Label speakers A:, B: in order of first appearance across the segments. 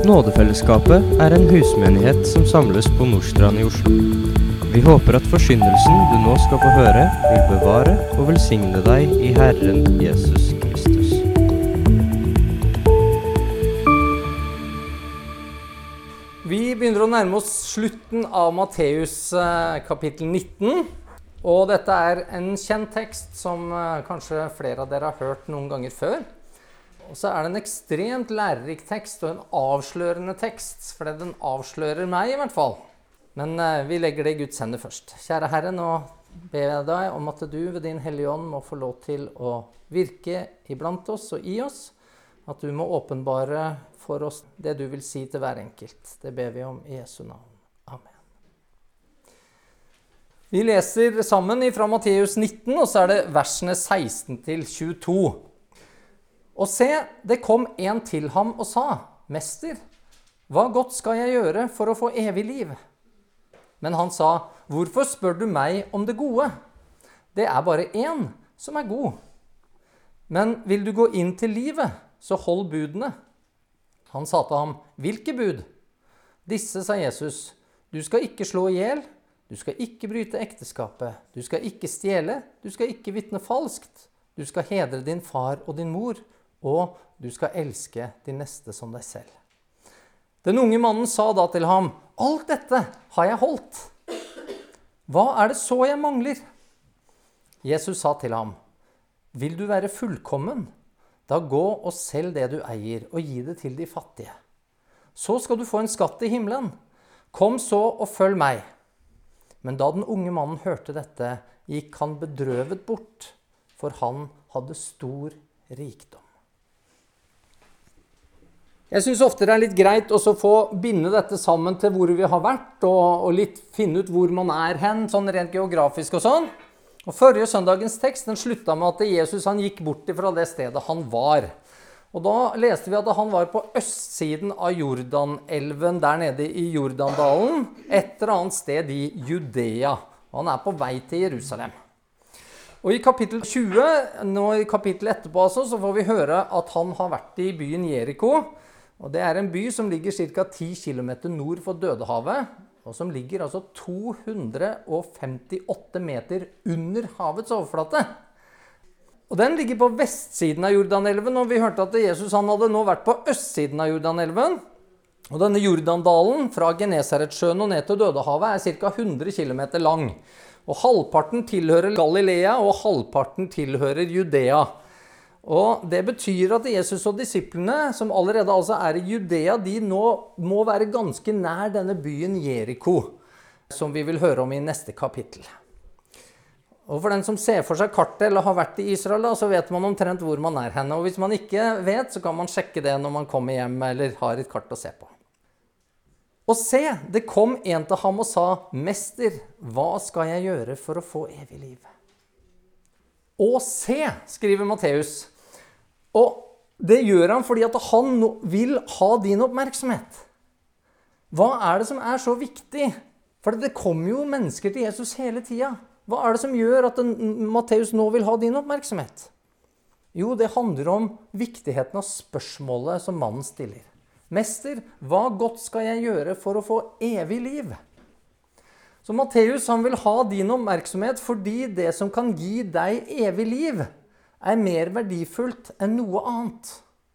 A: Nådefellesskapet er en husmenighet som samles på Nordstrand i Oslo. Vi håper at forkynnelsen du nå skal få høre, vil bevare og velsigne deg i Herren Jesus Kristus.
B: Vi begynner å nærme oss slutten av Matteus kapittel 19, og dette er en kjent tekst som kanskje flere av dere har hørt noen ganger før. Og så er det en ekstremt lærerik tekst og en avslørende tekst, for den avslører meg i hvert fall. Men vi legger det i Guds hender først. Kjære Herre, nå ber jeg deg om at du ved din Hellige Ånd må få lov til å virke iblant oss og i oss, at du må åpenbare for oss det du vil si til hver enkelt. Det ber vi om i Jesu navn. Amen. Vi leser sammen fra Matteus 19, og så er det versene 16 til 22. Og se, det kom en til ham og sa, «Mester, hva godt skal jeg gjøre for å få evig liv?» Men han sa, «Hvorfor spør du meg om det gode? Det er bare en som er god. Men vil du gå inn til livet, så hold budene.» Han sa til ham, «Hvilke bud?» Disse, sa Jesus, «Du skal ikke slå ihjel, du skal ikke bryte ekteskapet, du skal ikke stjele, du skal ikke vitne falskt, du skal hedre din far og din mor, og du skal elske din neste som deg selv.» Den unge mannen sa da til ham, «Alt dette har jeg holdt. Hva er det så jeg mangler?» Jesus sa til ham, «Vil du være fullkommen? Da gå og selg det du eier, og gi det til de fattige. Så skal du få en skatt i himmelen. Kom så og følg meg.» Men da den unge mannen hørte dette, gikk han bedrøvet bort, for han hadde stor rikdom. Jeg synes ofte det er litt greit å få binde dette sammen til hvor vi har vært, og litt finne ut hvor man er hen, sånn rent geografisk og sånn. Og forrige søndagens tekst, den slutta med at Jesus han gikk bort fra det stedet han var. Og da leste vi at han var på østsiden av Jordanelven, der nede i Jordandalen, et eller annet sted i Judea. Og han er på vei til Jerusalem. Og i kapittel 20, nå i kapittel etterpå altså, så får vi høre at han har vært i byen Jericho. Og det er en by som ligger ca. 10 km nord for Dødehavet, og som ligger altså 258 meter under havets overflate. Og den ligger på vestsiden av Jordanelven, og vi hørte at Jesus han hadde nå vært på østsiden av Jordanelven. Og denne Jordandalen fra Genesaretsjøen og ned til Dødehavet er ca. 100 km lang. Og halvparten tilhører Galilea, og halvparten tilhører Judea. Og det betyr at Jesus og disiplene, som allerede altså er i Judea, de nå må være ganske nær denne byen Jericho, som vi vil høre om i neste kapittel. Og for den som ser for seg kartet eller har vært i Israel, da, så vet man omtrent hvor man er henne. Og hvis man ikke vet, så kan man sjekke det når man kommer hjem eller har et kart å se på. Og se, det kom en til ham og sa, «Mester, hva skal jeg gjøre for å få evig liv?» Og se, skriver Matteus. Og det gjør han fordi at han vil ha din oppmerksomhet. Hva er det som er så viktig? For det kommer jo mennesker til Jesus hele tiden. Hva er det som gjør at Matteus nå vil ha din oppmerksomhet? Jo, det handler om viktigheten av spørsmålet som mannen stiller. «Mester, hva godt skal jeg gjøre for å få evig liv?» Så Matteus han vil ha din oppmerksomhet fordi det som kan gi deg evig liv er mer verdifullt enn noe annet.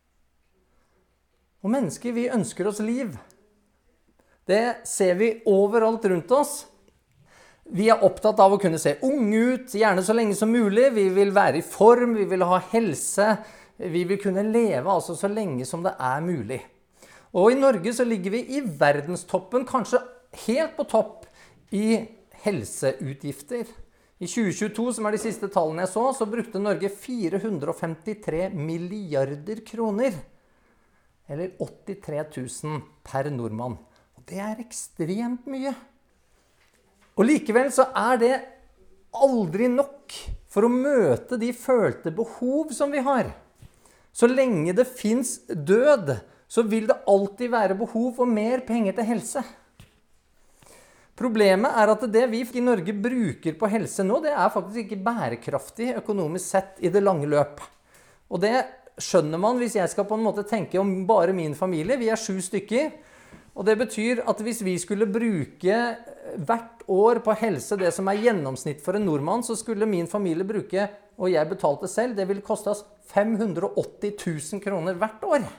B: Og mennesker, vi ønsker oss liv. Det ser vi overalt rundt oss. Vi er opptatt av å kunne se unge ut, gjerne så lenge som mulig. Vi vil være i form, vi vil ha helse, vi vil kunne leve altså så lenge som det er mulig. Og i Norge så ligger vi i verdenstoppen, kanskje helt på topp, i helseutgifter. I 2022, som er de siste tallene jeg så brukte Norge 453 milliarder kroner. Eller 83 000 per nordmann. Og det er ekstremt mye. Og likevel så er det aldri nok for å møte de følte behov som vi har. Så lenge det finnes død, så vil det alltid være behov for mer penger til helse. Problemet er at det vi i Norge bruker på helse nå, det er faktisk ikke bærekraftig økonomisk sett i det lange løp. Og det skjønner man hvis jeg skal på en måte tenke om bare min familie. Vi 7 stykker, og det betyr at hvis vi skulle bruke hvert år på helse, det som gjennomsnitt for en nordmann, så skulle min familie bruke, og jeg betalte selv, det ville koste oss 580 000 kroner hvert år.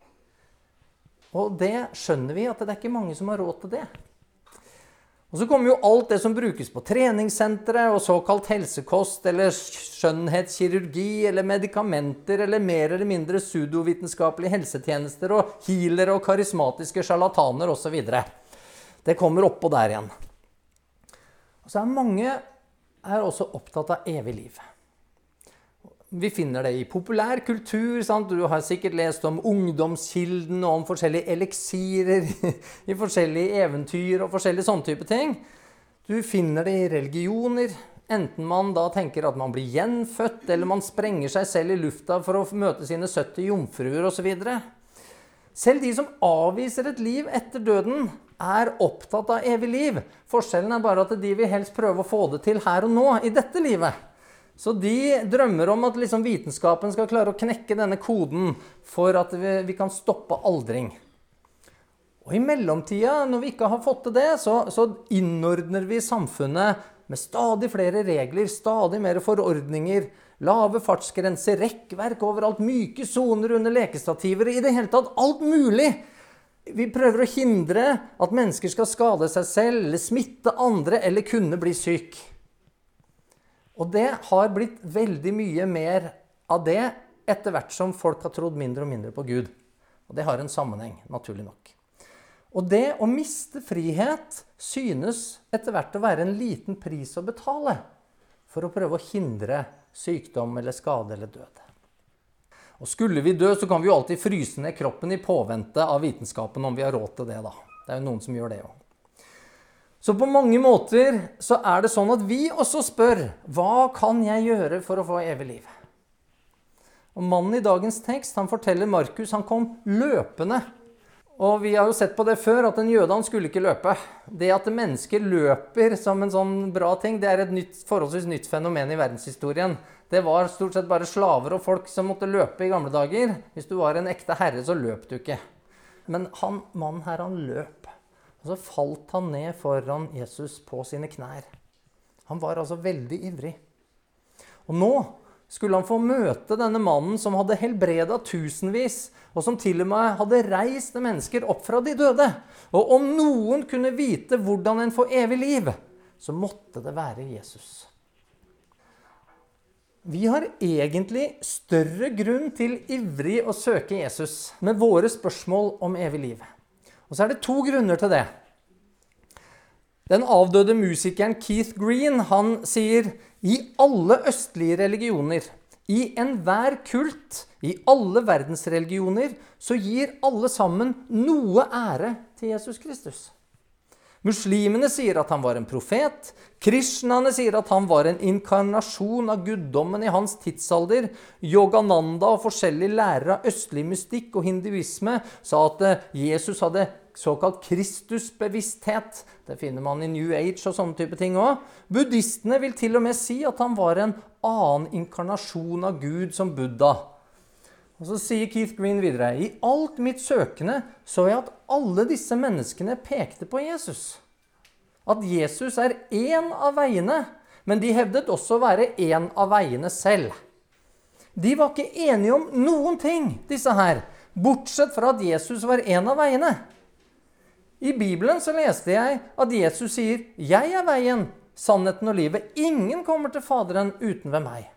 B: Og det skjønner vi at det ikke mange som har råd til det. Og så kommer jo alt det som brukes på treningssentre og såkalt helsekost, eller skjønnhetskirurgi, eller medikamenter, eller mer eller mindre pseudovitenskapelige helsetjenester, og healere og karismatiske charlataner og så videre. Det kommer oppå der igjen. Og så mange også opptatt av evig liv. Vi finner det i populær kultur, sant? Du har sikkert lest om ungdomskilden og om forskjellige eliksirer i forskjellige eventyr og forskjellige sånne type ting. Du finner det i religioner, enten man da tenker at man blir gjenfødt, eller man sprenger seg selv i lufta for å møte sine 70 jomfruer og så videre. Selv de som avviser et liv etter døden opptatt av evig liv. Forskjellen bare at de vil helst prøve å få det til her og nå, i dette livet. Så de drømmer om at liksom vitenskapen skal klare å knekke denne koden for at vi kan stoppe aldring. Og i mellomtida, når vi ikke har fått til det, så innordner vi samfunnet med stadig flere regler, stadig mer forordninger, lave fartsgrenser, rekkverk overalt, myke soner under lekestativer, i det hele tatt alt mulig. Vi prøver å hindre at mennesker skal skade seg selv, eller smitte andre, eller kunne bli syk. Og det har blitt veldig mye mer av det etter hvert som folk har trodd mindre og mindre på Gud. Og det har en sammenheng, naturlig nok. Og det å miste frihet synes etter hvert å være en liten pris å betale for å prøve å hindre sykdom eller skade eller død. Og skulle vi dø, så kan vi jo alltid fryse ned kroppen i påvente av vitenskapen om vi har råd til det da. Det jo noen som gjør det jo. Så på mange måter så det sånn at vi også spør, hva kan jeg gjøre for å få evig liv? Og mannen i dagens tekst, han forteller Markus, han kom løpende. Og vi har jo sett på det før, at en jøde han skulle ikke løpe. Det at mennesker løper som en sånn bra ting, det et forholdsvis nytt fenomen i verdenshistorien. Det var stort sett bare slaver og folk som måtte løpe i gamle dager. Hvis du var en ekte herre, så løp du ikke. Men mannen her, han løp. Og så falt han ned foran Jesus på sine knær. Han var altså veldig ivrig. Og nå skulle han få møte denne mannen som hadde helbredet tusenvis, og som til og med hadde reist mennesker opp fra de døde. Og om noen kunne vite hvordan en får evig liv, så måtte det være Jesus. Vi har egentlig større grunn til ivrig å søke Jesus med våre spørsmål om evig liv. Og så det 2 grunner til det. Den avdøde musikeren Keith Green, han sier, i alle østlige religioner, i enhver kult, i alle verdensreligioner, så gir alle sammen noe ære til Jesus Kristus. Muslimene sier at han var en profet, kristnene sier at han var en inkarnasjon av guddommen i hans tidsalder, Yogananda og forskjellige lærere av østlig mystikk og hinduisme sa at Jesus hadde såkalt Kristusbevissthet. Det finner man i New Age og sånne type ting også. Buddhistene vil til og med si at han var en annen inkarnasjon av Gud som Buddha. Og så sier Keith Green videre, i alt mitt søkende så jeg at alle disse menneskene pekte på Jesus. At Jesus en av veiene, men de hevdet også å være en av veiene selv. De var ikke enige om noen ting, disse her, bortsett fra at Jesus var en av veiene. I Bibelen så leste jeg at Jesus sier, jeg veien, sannheten og livet. Ingen kommer til Faderen uten ved meg.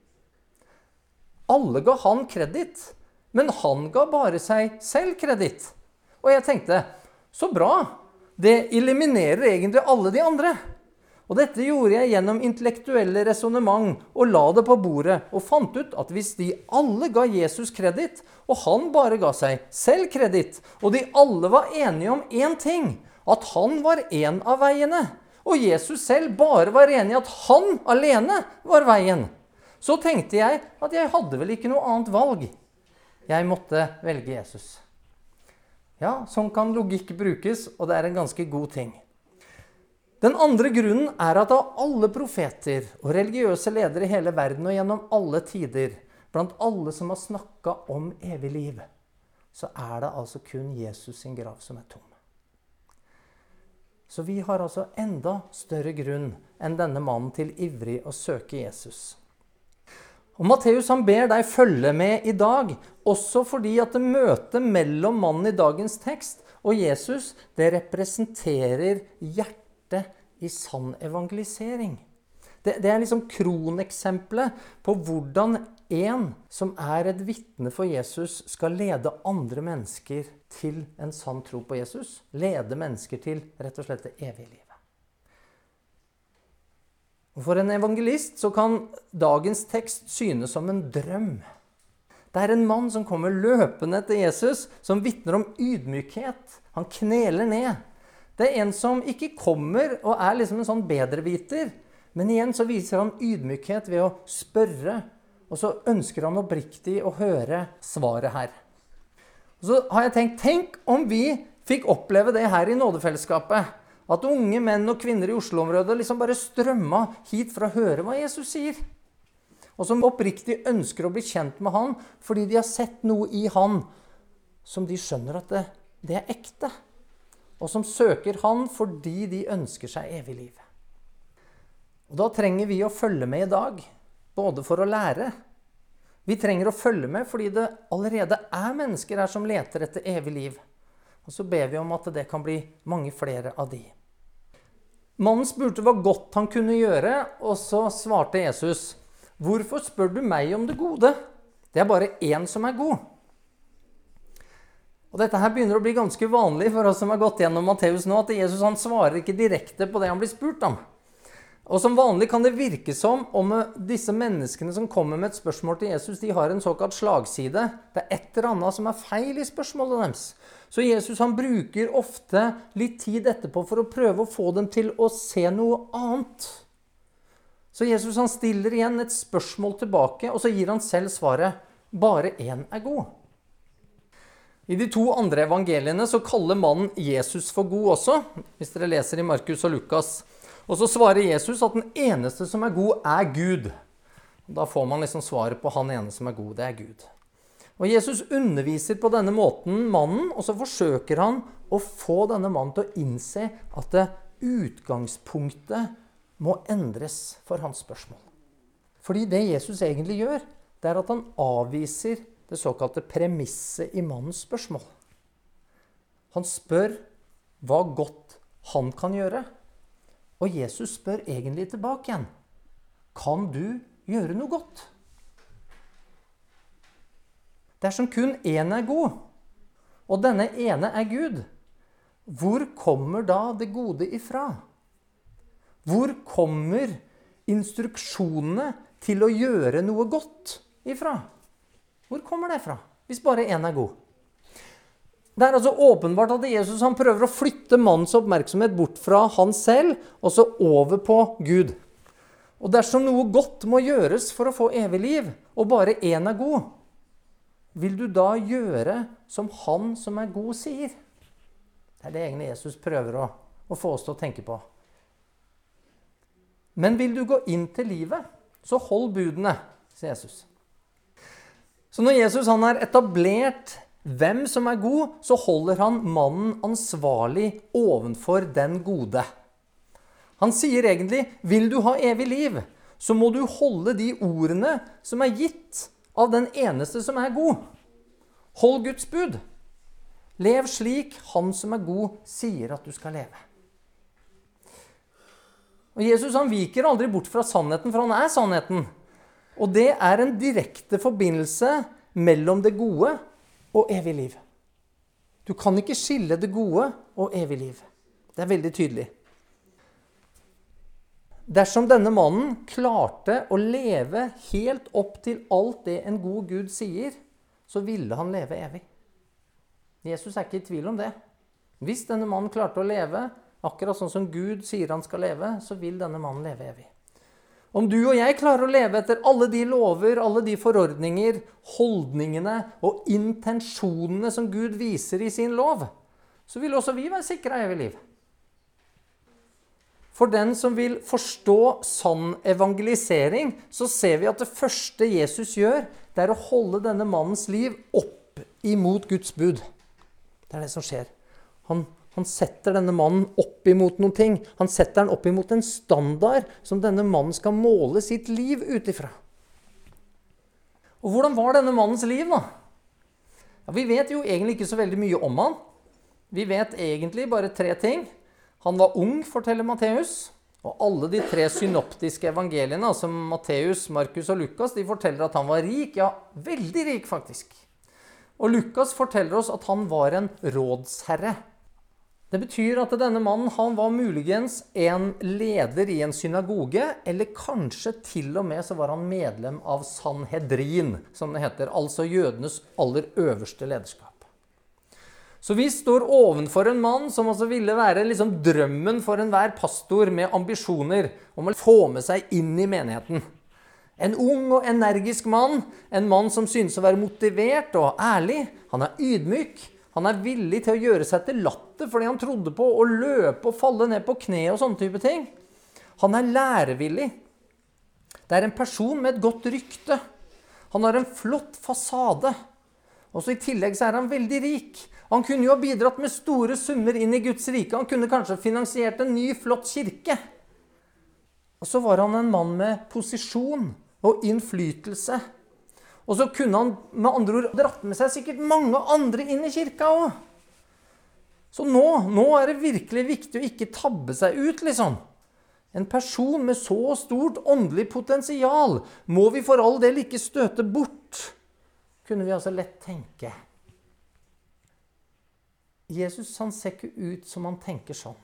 B: Alle ga han kreditt, men han ga bare seg selv kreditt. Og jeg tenkte, så bra, det eliminerer egentlig alle de andre. Og dette gjorde jeg gjennom intellektuelle resonemang og la det på bordet og fant ut at hvis de alle ga Jesus kreditt, og han bare ga seg selv kreditt, og de alle var enige om en ting, at han var en av veiene, og Jesus selv bare var enig i at han alene var veien, så tenkte jeg at jeg hadde vel ikke noe annet valg. Jeg måtte velge Jesus. Ja, sånn kan logikk brukes, og det en ganske god ting. Den andre grunnen at av alle profeter og religiøse ledere i hele verden og gjennom alle tider, blant alle som har snakket om evig liv, så er det altså kun Jesus sin grav som er tom. Så vi har altså enda større grunn enn denne mannen til ivrig å søke Jesus. Og Matteus han ber deg følge med i dag, også fordi at det møtet mellom mannen i dagens tekst og Jesus, det representerer hjertet i sann evangelisering. Det er liksom kroneksempelet på hvordan en som er et vitne for Jesus skal lede andre mennesker til en sann tro på Jesus. Lede mennesker til rett og slett det evige livet. Og for en evangelist så kan dagens tekst synes som en drøm. Det er en mann som kommer løpende til Jesus, som vitner om ydmykhet. Han kneler ned. Det er en som ikke kommer og er liksom en sånn bedreviter, men igjen så viser han ydmykhet ved å spørre, og så ønsker han oppriktig å høre svaret her. Og så har jeg tenk om vi fikk oppleve det her i nådefellesskapet, at unge menn og kvinner i Oslo-området liksom bare strømmet hit for å høre hva Jesus sier. Og som oppriktig ønsker å bli kjent med han, fordi de har sett noe i han, som de skjønner at det er ekte. Og som søker han fordi de ønsker seg evig liv. Og da trenger vi å følge med i dag, både for å lære. Vi trenger å følge med fordi det allerede er mennesker her som leter etter evig liv. Og så ber vi om at det kan bli mange flere av de. Mannen spurte hva godt han kunne gjøre, og så svarte Jesus, «Hvorfor spør du meg om det gode? Det er bare en som er god.» Og dette her begynner å bli ganske vanlig for oss som har gått gjennom Matteus nå, at Jesus han svarer ikke direkte på det han blir spurt om. Og som vanlig kan det virke som om disse menneskene som kommer med et spørsmål til Jesus, de har en såkalt slagside. Det er et eller annet som er feil i spørsmålet deres. Så Jesus han bruker ofte litt tid etterpå for å prøve å få dem til å se noe annet. Så Jesus han stiller igjen et spørsmål tilbake, og så gir han selv svaret, bare en er god. I de to andre evangeliene så kaller mannen Jesus for god også, hvis dere leser i Markus og Lukas. Og så svarer Jesus at den eneste som er god er Gud. Da får man liksom svaret på han ene som er god, det er Gud. Og Jesus underviser på denne måten mannen, og så forsøker han å få denne mannen til å innse at utgangspunktet må endres for hans spørsmål. Fordi det Jesus egentlig gjør, det er at han avviser det såkalte premisset i mannens spørsmål. Han spør hva godt han kan gjøre. Og Jesus spør egentlig tilbake igjen, kan du gjøre noe godt? Dersom kun en er god, og denne ene er Gud, hvor kommer da det gode ifra? Hvor kommer instruksjonene til å gjøre noe godt ifra? Hvor kommer det fra, hvis bare en er god? Det er altså åpenbart at Jesus han prøver å flytte mannens oppmerksomhet bort fra han selv, og så over på Gud. Og dersom noe godt må gjøres for å få evig liv, og bare en er god, vil du da gjøre som han som er god sier? Det er det egentlig Jesus prøver å få oss til å tenke på. Men vil du gå inn til livet, så hold budene, sier Jesus. Så når Jesus han har etablert hvem som er god, så holder han mannen ansvarlig ovenfor den gode. Han sier egentlig, vil du ha evig liv, så må du holde de ordene som er gitt av den eneste som er god. Hold Guds bud. Lev slik han som er god sier at du skal leve. Og Jesus han viker aldri bort fra sannheten, for han er sannheten. Og det er en direkte forbindelse mellom det gode og evig liv. Du kan ikke skille det gode og evig liv. Det er veldig tydelig. Dersom denne mannen klarte å leve helt opp til alt det en god Gud sier, så ville han leve evig. Jesus er ikke i tvil om det. Hvis denne mannen klarte å leve akkurat sånn som Gud sier han skal leve, så vil denne mannen leve evig. Om du og jeg klarer å leve etter alle de lover, alle de forordninger, holdningene og intensjonene som Gud viser i sin lov, så vil også vi være sikret evig liv. For den som vil forstå sann evangelisering, så ser vi at det første Jesus gjør, det er å holde denne mannens liv opp imot Guds bud. Det er det som skjer. Han setter denne mannen opp imot noen ting. Han setter den opp imot en standard som denne mannen skal måle sitt liv ut ifra. Og hvordan var denne mannens liv da? Ja, vi vet jo egentlig ikke så veldig mye om han. Vi vet egentlig bare 3 ting. Han var ung, forteller Matteus. Og alle de 3 synoptiske evangeliene, altså Matteus, Markus og Lukas, de forteller at han var rik. Ja, veldig rik faktisk. Og Lukas forteller oss at han var en rådsherre. Det betyr at denne mannen, han var muligens en leder i en synagoge, eller kanskje til og med så var han medlem av Sanhedrin, som det heter, altså jødenes aller øverste lederskap. Så vi står ovenfor en mann som også ville være liksom drømmen for enhver pastor med ambisjoner om å få med seg inn i menigheten. En ung og energisk mann, en mann som synes å være motivert og ærlig. Han er ydmyk. Han er villig til å gjøre seg til latter fordi han trodde på å løpe og falle ned på kne og sånne type ting. Han er lærevillig. Det er en person med et godt rykte. Han har en flott fasade. Og så i tillegg så er han veldig rik. Han kunne jo ha bidratt med store summer inn i Guds rike. Han kunne kanskje finansiert en ny, flott kirke. Og så var han en mann med posisjon og innflytelse. Og så kunne han med andre ord dratt med seg sikkert mange andre inn i kirka også. Så nå er det virkelig viktig å ikke tabbe seg ut, liksom. En person med så stort åndelig potensial må vi for all del ikke støte bort, kunne vi altså lett tenke. Jesus, han ser ikke ut som han tenker sånn.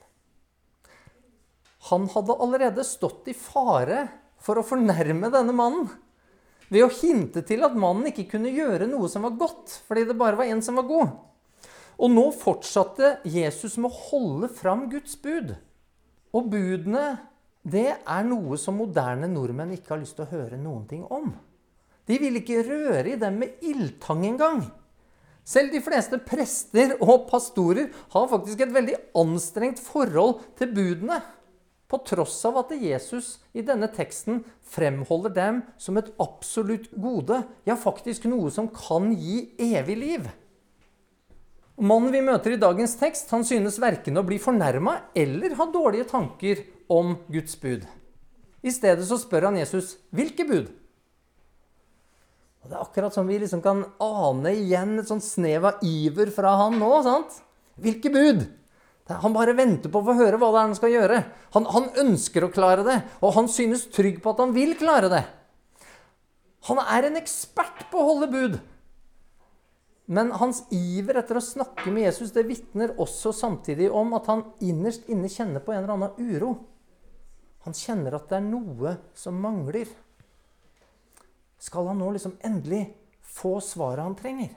B: Han hadde allerede stått i fare for å fornærme denne mannen, ved å hinte til at mannen ikke kunne gjøre noe som var godt, fordi det bare var en som var god. Og nå fortsatte Jesus med å holde fram Guds bud. Og budene, det er noe som moderne nordmenn ikke har lyst til å høre noen ting om. De vil ikke røre i dem med ildtang engang. Selv de fleste prester og pastorer har faktisk et veldig anstrengt forhold til budene, på tross av at Jesus i denne teksten fremholder dem som et absolutt gode, ja faktisk noe som kan gi evig liv. Mannen vi møter i dagens tekst, han synes hverken å bli fornærmet eller ha dårlige tanker om Guds bud. I stedet så spør han Jesus, hvilke bud? Og det er akkurat som vi liksom kan ane igjen et sånt snev av iver fra han nå, sant? Hvilke bud? Han bare venter på å få høre hva det er han skal gjøre. Han ønsker å klare det, og han synes trygg på at han vil klare det. Han er en ekspert på å holde bud. Men hans iver etter å snakke med Jesus, det vitner også samtidig om at han innerst inne kjenner på en eller annen uro. Han kjenner at det er noe som mangler. Skal han nå liksom endelig få svaret han trenger?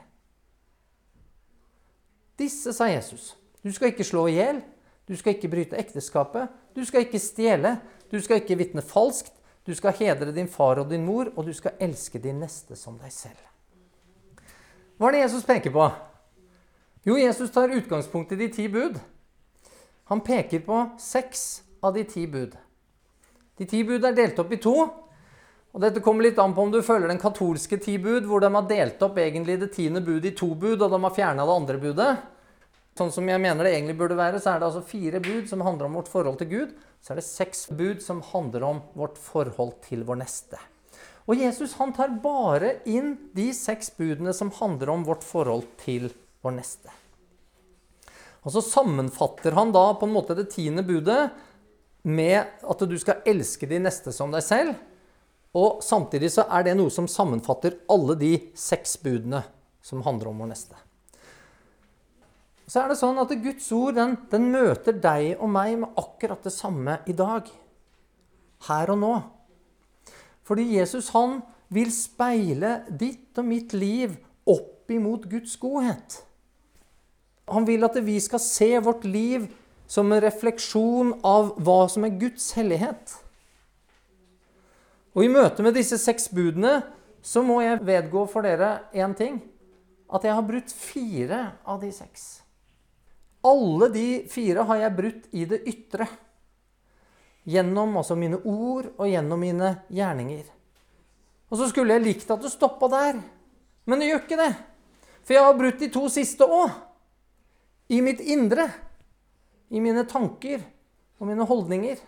B: Disse, sa Jesus. Du skal ikke slå ihjel, du skal ikke bryte ekteskapet, du skal ikke stjele, du skal ikke vitne falskt, du skal hedre din far og din mor, og du skal elske din neste som deg selv. Hva er det Jesus peker på? Jo, Jesus tar utgangspunkt i de 10 bud. Han peker på 6 av de 10 bud. De 10 bud er delt opp i 2, og dette kommer litt an på om du følger den katolske 10 bud, hvor de har delt opp egentlig det 10. bud i 2 bud, og de har fjernet det andre budet. Sånn som jeg mener det egentlig burde være, så er det altså 4 bud som handler om vårt forhold til Gud. Så er det 6 bud som handler om vårt forhold til vår neste. Og Jesus, han tar bare inn de 6 budene som handler om vårt forhold til vår neste. Og så sammenfatter han da på en måte det 10. budet med at du skal elske de neste som deg selv. Og samtidig så er det noe som sammenfatter alle de 6 budene som handler om vår neste. Så er det sånn at Guds ord, den møter deg og meg med akkurat det samme i dag. Her og nå. Fordi Jesus, han vil speile ditt og mitt liv opp imot Guds godhet. Han vil at vi skal se vårt liv som en refleksjon av hva som er Guds hellighet. Og i møte med disse 6 budene, så må jeg vedgå for dere en ting. At jeg har brutt 4 av de 6. Alle de 4 har jeg brutt i det ytre. gjennom altså mine ord og gjennom mine gjerninger. Og så skulle jeg likt at det stoppet der, men det gjør ikke det. For jeg har brutt de 2 siste også, i mitt indre, i mine tanker og mine holdninger.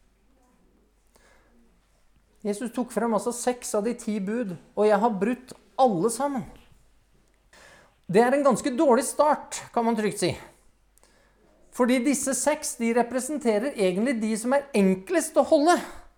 B: Jesus tok frem altså 6 av de 10 bud, og jeg har brutt alle sammen. Det er en ganske dårlig start, kan man trygt si. Fordi disse 6, de representerer egentlig de som er enklest å holde.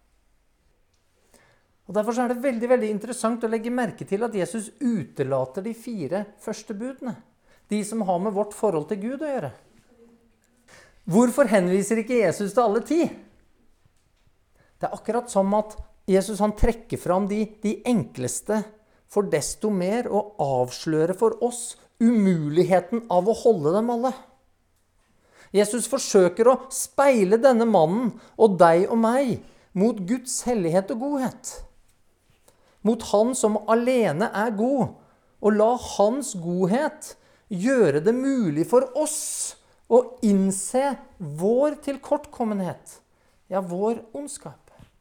B: Og derfor er det veldig, veldig interessant å legge merke til at Jesus utelater de 4 første budene. De som har med vårt forhold til Gud å gjøre. Hvorfor henviser ikke Jesus til alle 10? Det er akkurat som at Jesus han trekker fram de enkleste for desto mer å avsløre for oss umuligheten av å holde dem alle. Jesus forsøker å speile denne mannen og deg og meg mot Guds hellighet og godhet. Mot han som alene er god, og la hans godhet gjøre det mulig for oss å innse vår tilkortkommenhet, ja, vår ondskap.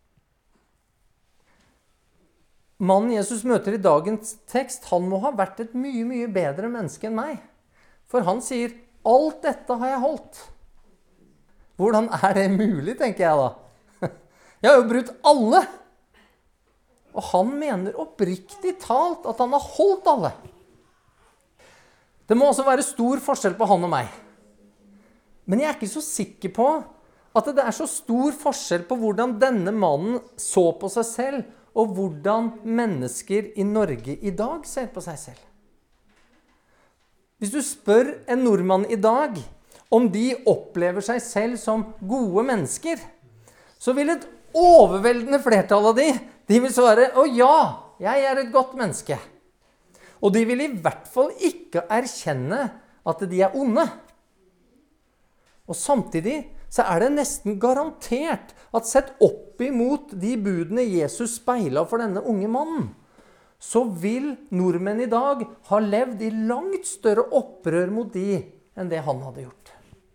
B: Mannen Jesus møter i dagens tekst, han må ha vært et mye, mye bedre menneske enn meg. For han sier, alt dette har jeg holdt. Hvordan er det mulig, tenker jeg da? Jeg har jo brutt alle. Og han mener oppriktig talt at han har holdt alle. Det må også være stor forskjell på han og meg. Men jeg er ikke så sikker på at det er så stor forskjell på hvordan denne mannen så på seg selv, og hvordan mennesker i Norge i dag ser på seg selv. Hvis du spør en nordmann i dag om de opplever seg selv som gode mennesker, så vil et overveldende flertall av de vil svare, å ja, jeg er et godt menneske. Og de vil i hvert fall ikke erkjenne at de er onde. Og samtidig så er det nesten garantert at sett opp imot de budene Jesus speilet for denne unge mannen, så vil nordmenn i dag ha levd i langt større opprør mot de enn det han hadde gjort.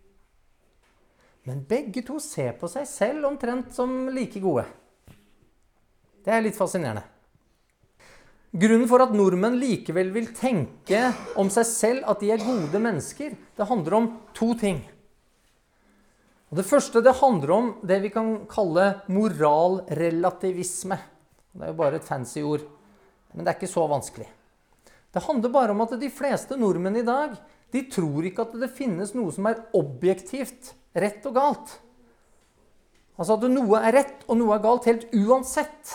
B: Men begge to ser på seg selv omtrent som like gode. Det er litt fascinerende. Grunnen for at nordmenn likevel vil tenke om seg selv at de er gode mennesker, det handler om 2 ting. Og det første det handler om det vi kan kalle moralrelativisme. Det er jo bare et fancy ord, men det er ikke så vanskelig. Det handler bare om at de fleste nordmenn i dag, de tror ikke at det finnes noe som er objektivt rett og galt. Altså at noe er rett og noe er galt helt uansett.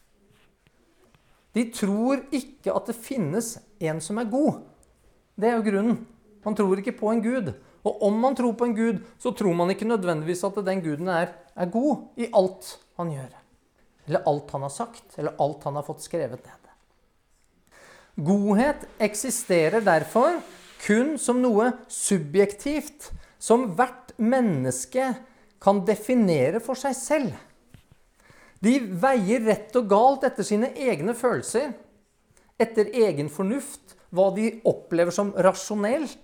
B: De tror ikke at det finnes en som er god. Det er jo grunnen. Man tror ikke på en Gud. Og om man tror på en Gud, så tror man ikke nødvendigvis at den Guden er god i alt han gjør. Eller alt han har sagt, eller alt han har fått skrevet ned. Godhet eksisterer derfor kun som noe subjektivt, som hvert menneske kan definere for seg selv. De veier rett og galt etter sine egne følelser, etter egen fornuft, hva de opplever som rasjonelt.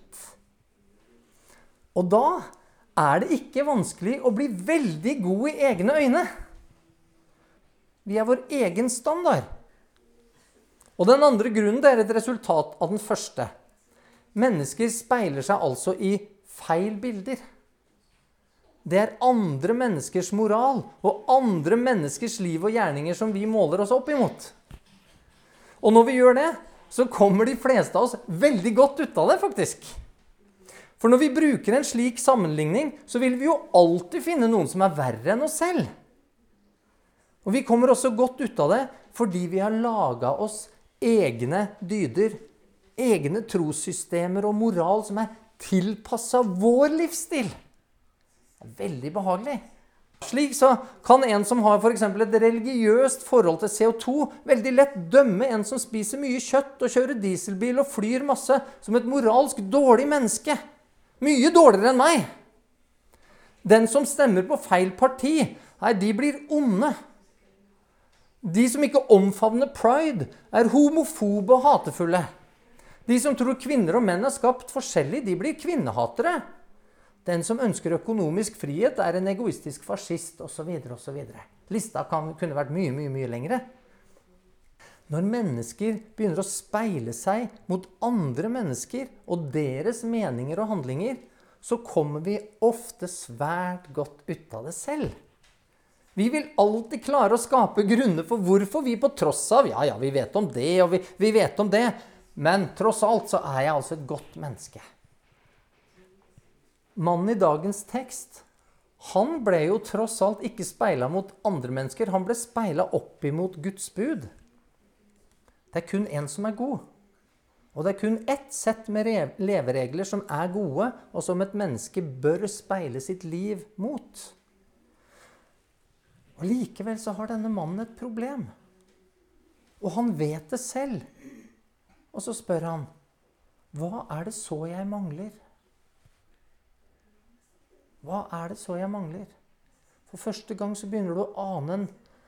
B: Og da er det ikke vanskelig å bli veldig god i egne øyne. Vi er vår egen standard. Og den andre grunnen det er et resultat av den første. Mennesker speiler seg altså i feil bilder. Det er andre menneskers moral og andre menneskers liv og gjerninger som vi måler oss opp imot. Og når vi gjør det, så kommer de fleste av oss veldig godt ut av det, faktisk. For når vi bruker en slik sammenligning, så vil vi jo alltid finne noen som er verre enn oss selv. Og vi kommer også godt ut av det fordi vi har laget oss egne dyder, egne trossystemer og moral som er tilpasset vår livsstil. Det er veldig behagelig. Slik så kan en som har for eksempel et religiøst forhold til CO2 veldig lett dømme en som spiser mye kjøtt og kjører dieselbil og flyr masse som et moralsk dårlig menneske. Mye dårligere enn meg. Den som stemmer på feil parti, nei, de blir onde. De som ikke omfavner pride, er homofobe og hatefulle. De som tror kvinner og menn er skapt forskjellig, de blir kvinnehatere. Den som ønsker økonomisk frihet en egoistisk fascist, og så videre, og så videre. Lista kunne vært mye, mye, mye lengre. Når mennesker begynner å speile seg mot andre mennesker og deres meninger og handlinger, så kommer vi ofte svært godt ut av det selv. Vi vil alltid klare å skape grunner for hvorfor vi på tross av, ja, vi vet om det, og vi vet om det, men tross alt så jeg altså et godt menneske. Mannen i dagens tekst, han ble jo tross alt ikke speilet mot andre mennesker, han ble speilet opp imot Guds bud. Det kun en som god. Og det kun ett sett med leveregler som gode, og som et menneske bør speile sitt liv mot. Og likevel så har denne mannen et problem. Og han vet det selv. Og så spør han, hva det så jeg mangler? Hva det så jeg mangler? For første gang så begynner du å ane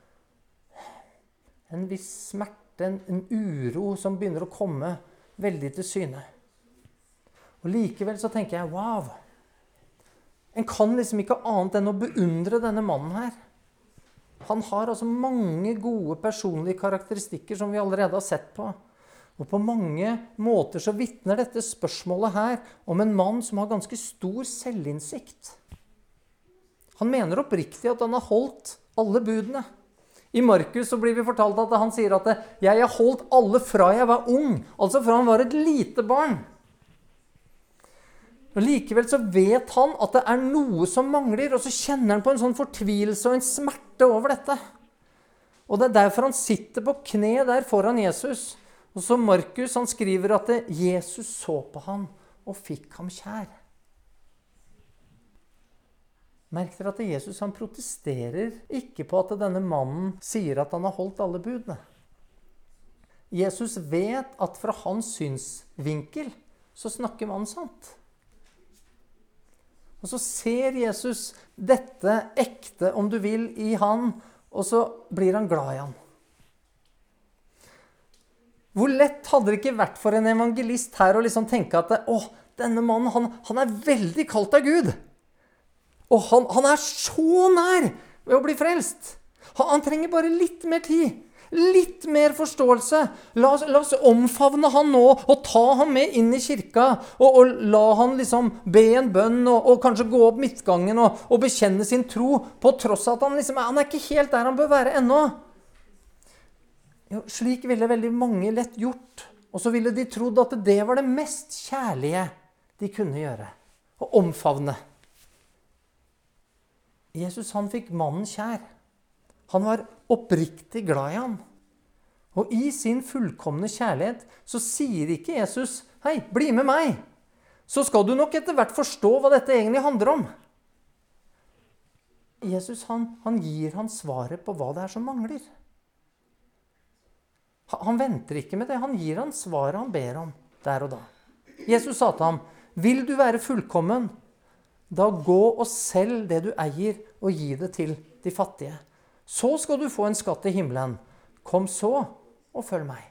B: en viss smerte, en uro som begynner å komme veldig til syne. Og likevel så tenker jeg, wow, en kan liksom ikke annet enn å beundre denne mannen her. Han har altså mange gode personlige karakteristikker som vi allerede har sett på. Og på mange måter så vitner dette spørsmålet her om en mann som har ganske stor selvinnsikt. Han mener oppriktig at han har holdt alle budene. I Markus så blir vi fortalt at han sier at jeg har holdt alle fra jeg var ung, altså fra han var et lite barn. Og likevel så vet han at det noe som mangler, og så kjenner han på en sånn fortvilelse og en smerte over dette. Og det derfor han sitter på kne der foran Jesus. Og så Markus han skriver at Jesus så på han og fikk ham kjær. Merk dere at Jesus han protesterer ikke på at denne mannen sier at han har holdt alle budene. Jesus vet at fra hans synsvinkel så snakker mannen sant. Og så ser Jesus dette ekte, om du vil, i han, og så blir han glad i han. Hvor lett hadde det ikke vært for en evangelist her å liksom tenke at denne mannen han veldig kalt av Gud. Og han så nær ved å bli frelst. Han trenger bare litt mer tid, litt mer forståelse. La oss omfavne han nå og ta ham med inn i kirka og la han liksom be en bønn og kanskje gå opp midtgangen og bekjenne sin tro på tross av at han ikke helt der han bør være ennå. Jo, slik ville veldig mange lett gjort, og så ville de trodd at det var det mest kjærlige de kunne gjøre, å omfavne. Jesus han fikk mannen kjær. Han var oppriktig glad i ham. Og i sin fullkomne kjærlighet så sier ikke Jesus, hei, bli med meg. Så skal du nok etter hvert forstå hva dette egentlig handler om. Jesus han gir han svaret på hva det som mangler. Han venter ikke med det, han gir han svaret han ber om der og da. Jesus sa til ham, vil du være fullkommen? Da gå og selg det du eier og gi det til de fattige. Så skal du få en skatt i himmelen. Kom så og følg meg.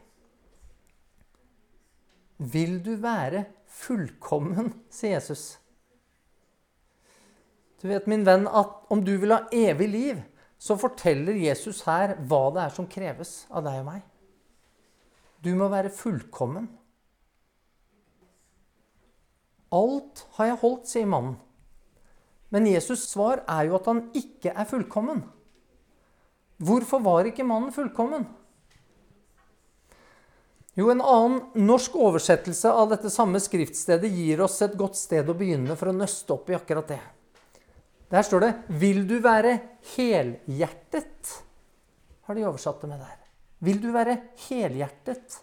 B: Vil du være fullkommen, sier Jesus. Du vet, min venn, at om du vil ha evig liv, så forteller Jesus her hva det som kreves av deg og meg. Du må være fullkommen. Alt har jeg holdt, sier mannen. Men Jesus' svar jo at han ikke fullkommen. Hvorfor var ikke mannen fullkommen? Jo, en annen norsk oversettelse av dette samme skriftstedet gir oss et godt sted å begynne for å nøste opp i akkurat det. Der står det, vil du være helhjertet? Har de oversatt det med der. Vil du være helhjertet?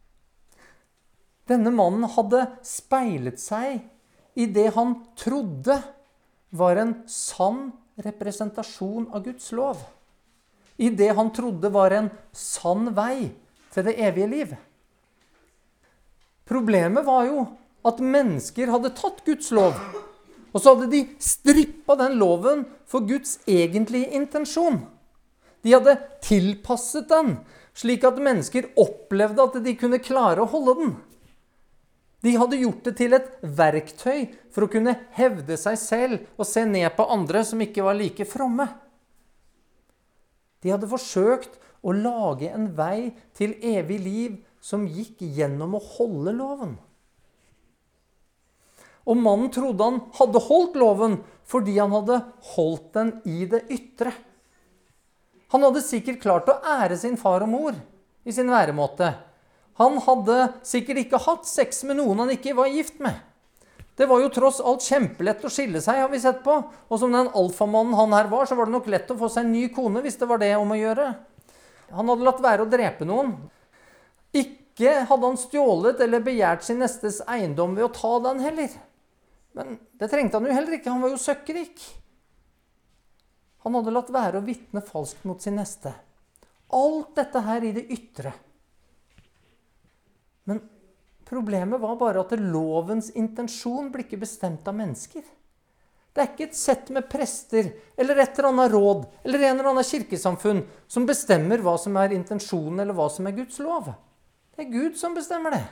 B: Denne mannen hadde speilet seg i det han trodde var en sann representasjon av Guds lov. I det han trodde var en sann vei til det evige liv. Problemet var jo at mennesker hadde tatt Guds lov, og så hadde de strippet den loven for Guds egentlige intensjon. De hadde tilpasset den, slik at mennesker opplevde at de kunne klare å holde den. De hadde gjort det til et verktøy for å kunne hevde seg selv og se ned på andre som ikke var like fromme. De hadde forsøkt å lage en vei til evig liv som gikk gjennom å holde loven. Og mannen trodde han hadde holdt loven fordi han hadde holdt den i det ytre. Han hadde sikkert klart å ære sin far og mor i sin væremåte. Han hadde sikkert ikke hatt sex med noen han ikke var gift med. Det var jo tross alt kjempelett å skille seg, har vi sett på. Og som den alfamannen han her var, så var det nok lett å få seg en ny kone hvis det var det om å gjøre. Han hadde latt være å drepe noen. Ikke hadde han stjålet eller begjært sin nestes eiendom ved å ta den heller. Men det trengte han jo heller ikke, han var jo søkkrik. Han hadde latt være å vitne falskt mot sin neste. Alt dette her i det ytre. Men problemet var bare at lovens intensjon ble ikke bestemt av mennesker. Det er ikke et sett med prester, eller et eller annet råd, eller en eller annen kirkesamfunn som bestemmer hva som er intensjonen, eller hva som er Guds lov. Det er Gud som bestemmer det.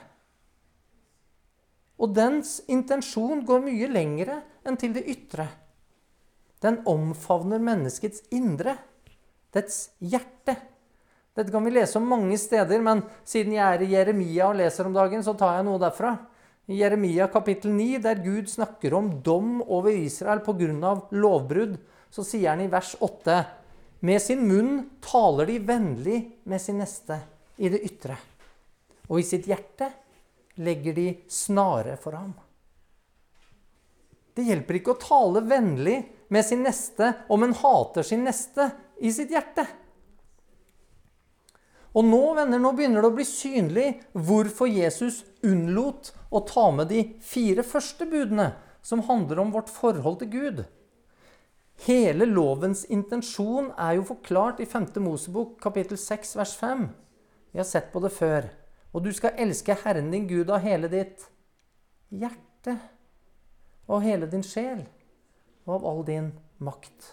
B: Og dens intensjon går mye lengre enn til det ytre. Den omfavner menneskets indre, dets hjerte. Dette kan vi lese om mange steder, men siden jeg er i Jeremia og leser om dagen, så tar jeg noe derfra. I Jeremia kapittel 9, der Gud snakker om dom over Israel på grunn av lovbrudd, så sier han i vers 8, med sin munn taler de vennlig med sin neste i det ytre, og i sitt hjerte legger de snare for ham. Det hjelper ikke å tale vennlig med sin neste om en hater sin neste i sitt hjerte. Og nå, venner, nå begynner det å bli synlig hvorfor Jesus unnlot å ta med de 4 første budene som handler om vårt forhold til Gud. Hele lovens intensjon er jo forklart i 5. Mosebok, kapittel 6, vers 5. Vi har sett på det før. Og du skal elske Herren din Gud av hele ditt hjerte, og av hele din sjel, og av all din makt.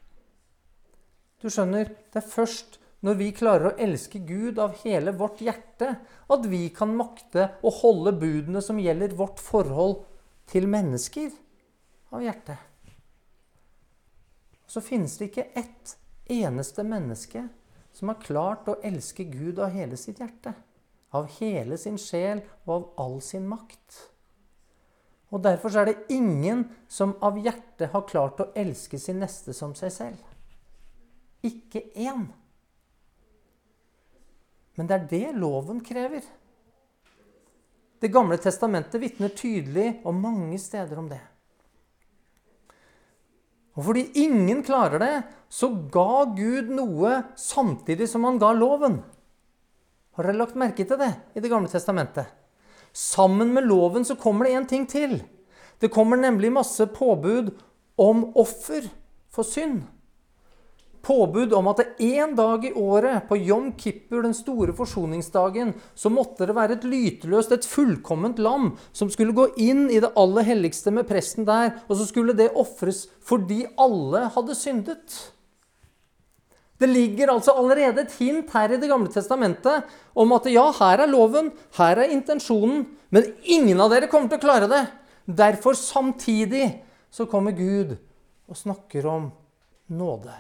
B: Du skjønner, det er først når vi klarer å elske Gud av hele vårt hjerte, at vi kan makte å holde budene som gjelder vårt forhold til mennesker av hjertet. Så finnes det ikke ett eneste menneske som har klart å elske Gud av hele sitt hjerte, av hele sin sjel og av all sin makt. Og derfor er det ingen som av hjertet har klart å elske sin neste som seg selv. Ikke én. Men det er det loven krever. Det gamle testamentet vitner tydelig om mange steder om det. Og fordi ingen klarer det, så ga Gud noe samtidig som han ga loven. Har dere lagt merke til det i det gamle testamentet? Sammen med loven så kommer det en ting til. Det kommer nemlig masse påbud om offer for synd. Påbud om at det en dag i året, på Yom Kippur, den store forsoningsdagen, så måtte det være et lyteløst, et fullkomment lam, som skulle gå inn i det aller helligste med presten der, og så skulle det offres fordi alle hadde syndet. Det ligger altså allerede et hint her i det gamle testamentet om at ja, her er loven, her er intensjonen, men ingen av dere kommer til å klare det. Derfor samtidig så kommer Gud og snakker om nåde.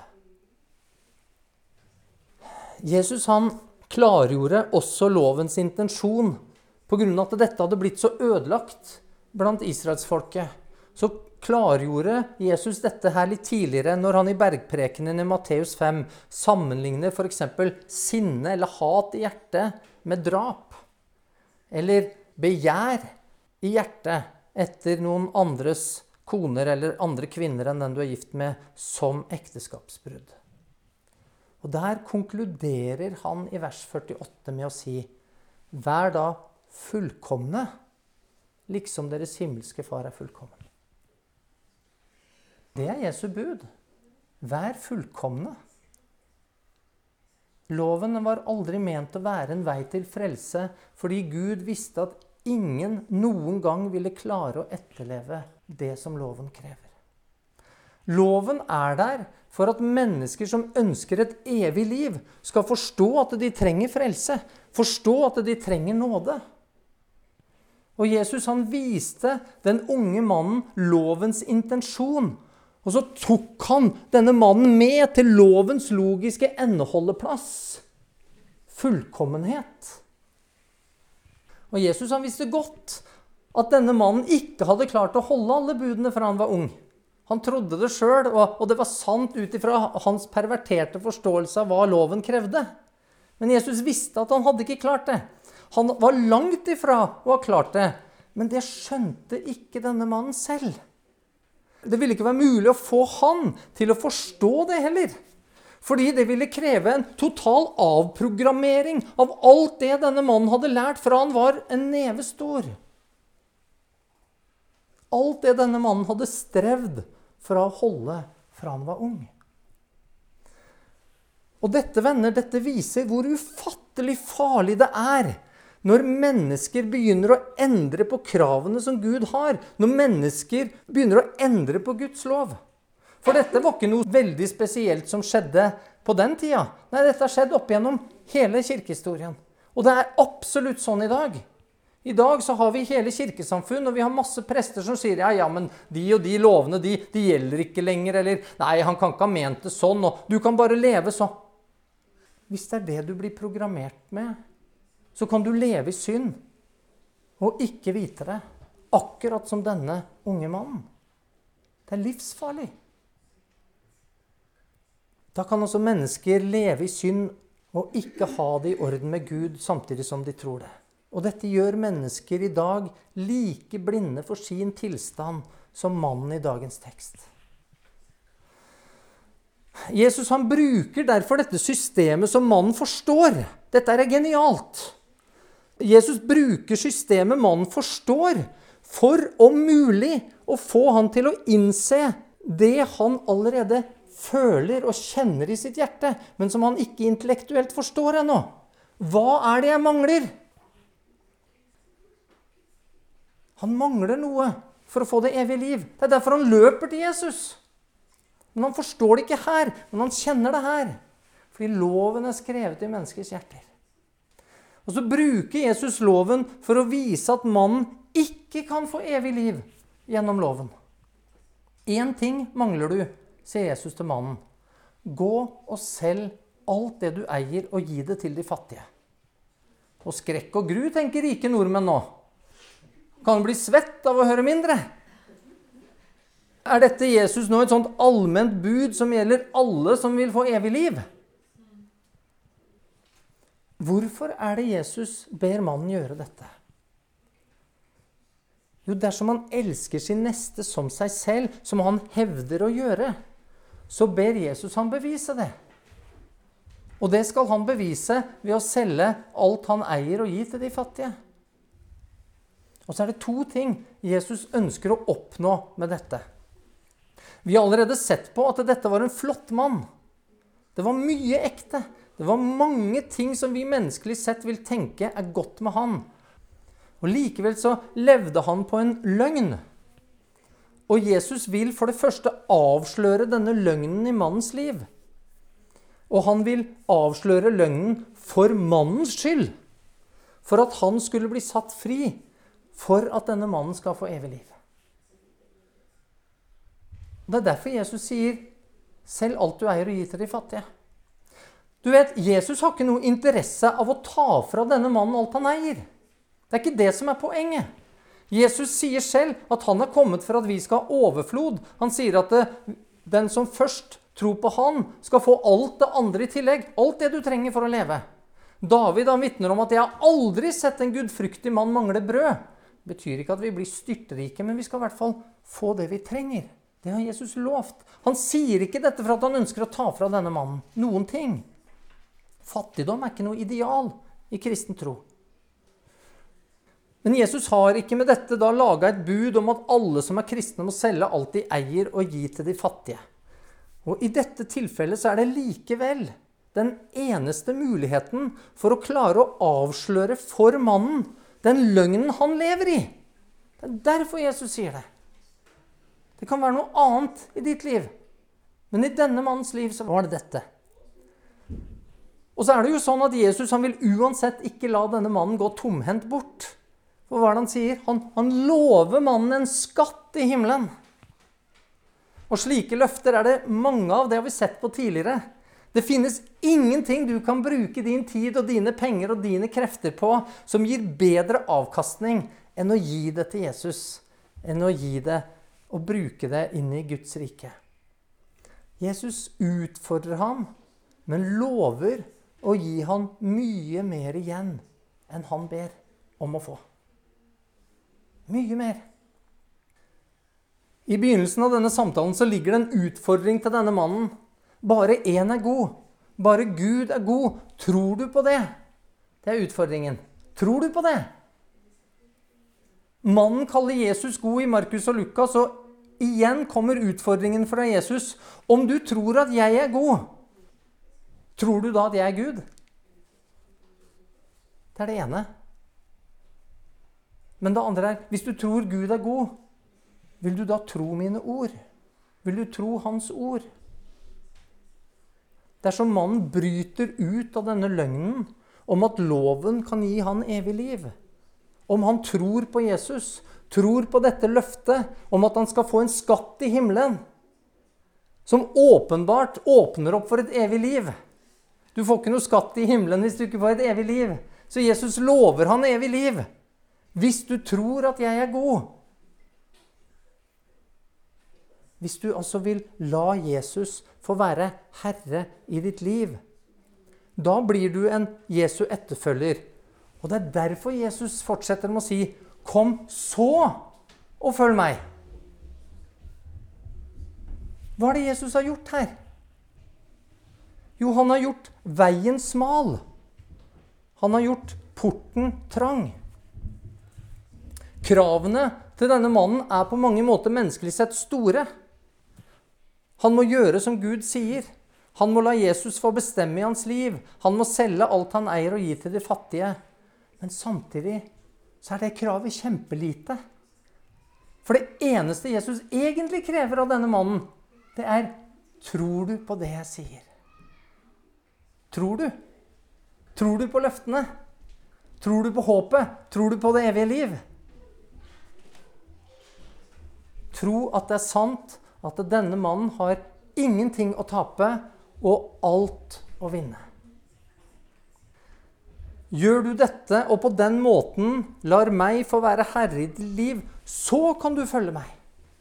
B: Jesus han klargjorde også lovens intensjon på grunn av at dette hadde blitt så ødelagt blant israelsfolket. Så klargjorde Jesus dette her litt tidligere når han i bergprekenen i Matteus 5 sammenligner for eksempel sinne eller hat i hjertet med drap. Eller begjær i hjertet etter noen andres koner eller andre kvinner enn den du er gift med som ekteskapsbrudd. Og der konkluderer han i vers 48 med å si, vær da fullkomne, liksom deres himmelske far er fullkommen. Det er Jesu bud. Vær fullkomne. Loven var aldri ment å være en vei til frelse, fordi Gud visste at ingen noen gang ville klare å etterleve det som loven krever. Loven er der for at mennesker som ønsker et evig liv skal forstå at de trenger frelse, forstå at de trenger nåde. Og Jesus han viste den unge mannen lovens intensjon. Og så tok han denne mannen med til lovens logiske endeholdeplass. Fullkommenhet. Og Jesus han visste godt at denne mannen ikke hadde klart å holde alle budene fra han var ung. Han trodde det selv, og det var sant ut ifra hans perverterte forståelse av hva loven krevde. Men Jesus visste at han hadde ikke klart det. Han var langt ifra å ha klart det, men det skjønte ikke denne mannen selv. Det ville ikke være mulig å få han til å forstå det heller. Fordi det ville kreve en total avprogrammering av alt det denne mannen hadde lært fra han var en neve stor. Alt det denne mannen hadde strevd for å holde fra han var ung. Og dette, venner, dette viser hvor ufattelig farlig det er når mennesker begynner å endre på kravene som Gud har, når mennesker begynner å endre på Guds lov. For dette var ikke noe veldig spesielt som skjedde på den tida. Nei, dette har skjedd opp gjennom hele kirkehistorien. Og det er absolutt sånn i dag. I dag så har vi hele kirkesamfunn, og vi har masse prester som sier, ja, men de og de lovene, de gjelder ikke lenger, eller nei, han kan ikke ha ment det sånn, og du kan bare leve sånn. Hvis det er det du blir programmert med, så kan du leve i synd, og ikke vite det, akkurat som denne unge mannen. Det er livsfarlig. Da kan også mennesker leve i synd, og ikke ha det i orden med Gud, samtidig som de tror det. Og dette gjør mennesker i dag like blinde for sin tilstand som mannen i dagens tekst. Jesus han bruker derfor dette systemet som mannen forstår. Dette er genialt. Jesus bruker systemet mannen forstår for om mulig å få han til å innse det han allerede føler og kjenner i sitt hjerte, men som han ikke intellektuelt forstår ennå. Hva er det jeg mangler? Han mangler noe for å få det evige liv. Det er derfor han løper til Jesus. Men han forstår det ikke her, men han kjenner det her. Fordi loven er skrevet i menneskets hjerter. Og så bruker Jesus loven for å vise at mannen ikke kan få evig liv gjennom loven. En ting mangler du, sier Jesus til mannen. Gå og selg alt det du eier og gi det til de fattige. Og skrekk og gru, tenker rike nordmenn nå. Kan du bli svett av å høre mindre? Er dette Jesus nå et sånt allment bud som gjelder alle som vil få evig liv? Hvorfor er det Jesus ber mannen gjøre dette? Jo, dersom han elsker sin neste som seg selv, som han hevder å gjøre, så ber Jesus han bevise det. Og det skal han bevise ved å selge alt han eier og gi til de fattige. Og så er det to ting Jesus ønsker å oppnå med dette. Vi har allerede sett på at dette var en flott mann. Det var mye ekte. Det var mange ting som vi menneskelig sett vil tenke er godt med han. Og likevel så levde han på en løgn. Og Jesus vil for det første avsløre denne løgnen i mannens liv. Og han vil avsløre løgnen for mannens skyld. For at han skulle bli satt fri. For at denne mannen skal få evig liv. Det er derfor Jesus sier, selg alt du eier og gi til de fattige. Du vet, Jesus har ikke noe interesse av å ta fra denne mannen alt han eier. Det er ikke det som er poenget. Jesus sier selv at han er kommet for at vi skal ha overflod. Han sier at den som først tror på han skal få alt det andre i tillegg. Alt det du trenger for å leve. David han vitner om at jeg har aldri sett en gudfryktig mann mangle brød. Det betyr ikke at vi blir styrtrike, men vi skal i hvert fall få det vi trenger. Det har Jesus lovt. Han sier ikke dette for at han ønsker å ta fra denne mannen noen ting. Fattigdom er ikke noe ideal i kristen tro. Men Jesus har ikke med dette da laget et bud om at alle som er kristne må selge alt de eier og gi til de fattige. Og i dette tilfellet så er det likevel den eneste muligheten for å klare å avsløre for mannen den løgnen han lever i. Det er derfor Jesus sier det. Det kan være noe annet i ditt liv. Men i denne mannens liv så var det dette. Og så er det jo sånn at Jesus han vil uansett ikke la denne mannen gå tomhendt bort. For hva er det han sier? Han lover mannen en skatt i himmelen. Og slike løfter er det mange av, det har vi sett på tidligere. Det finnes ingenting du kan bruke din tid og dine penger og dine krefter på som gir bedre avkastning enn å gi det til Jesus, enn å gi det og bruke det inn i Guds rike. Jesus utfordrer ham, men lover å gi han mye mer igjen enn han ber om å få. Mye mer. I begynnelsen av denne samtalen så ligger det en utfordring til denne mannen. Bare én er god. Bare Gud er god. Tror du på det? Det er utfordringen. Tror du på det? Mannen kaller Jesus god i Markus og Lukas, og igjen kommer utfordringen fra Jesus. Om du tror at jeg er god, tror du da at jeg er Gud? Det er det ene. Men det andre er, hvis du tror Gud er god, vil du da tro mine ord? Vil du tro hans ord? Dersom mannen bryter ut av denne løgnen om at loven kan gi han evig liv, om han tror på Jesus, tror på dette løftet om at han skal få en skatt i himmelen, som åpenbart åpner opp for et evig liv. Du får ikke noe skatt i himmelen hvis du ikke får et evig liv. Så Jesus lover han evig liv. Hvis du tror at jeg er god. Hvis du altså vil la Jesus få være herre i ditt liv, da blir du en Jesu etterfølger. Og det er derfor Jesus fortsetter med å si, kom så og følg meg. Hva er det Jesus har gjort her? Jo, han har gjort veien smal. Han har gjort porten trang. Kravene til denne mannen er på mange måter menneskelig sett store. Han må gjøre som Gud sier. Han må la Jesus få bestemme i hans liv. Han må selge alt han eier og gi til de fattige. Men samtidig så er det kravet kjempelite. For det eneste Jesus egentlig krever av denne mannen, det er, tror du på det jeg sier? Tror du? Tror du på løftene? Tror du på håpet? Tror du på det evige liv? Tro at det er sant, at denne mannen har ingenting å tape og alt å vinne. Gjør du dette, og på den måten lar meg få være herre i ditt liv, så kan du følge meg.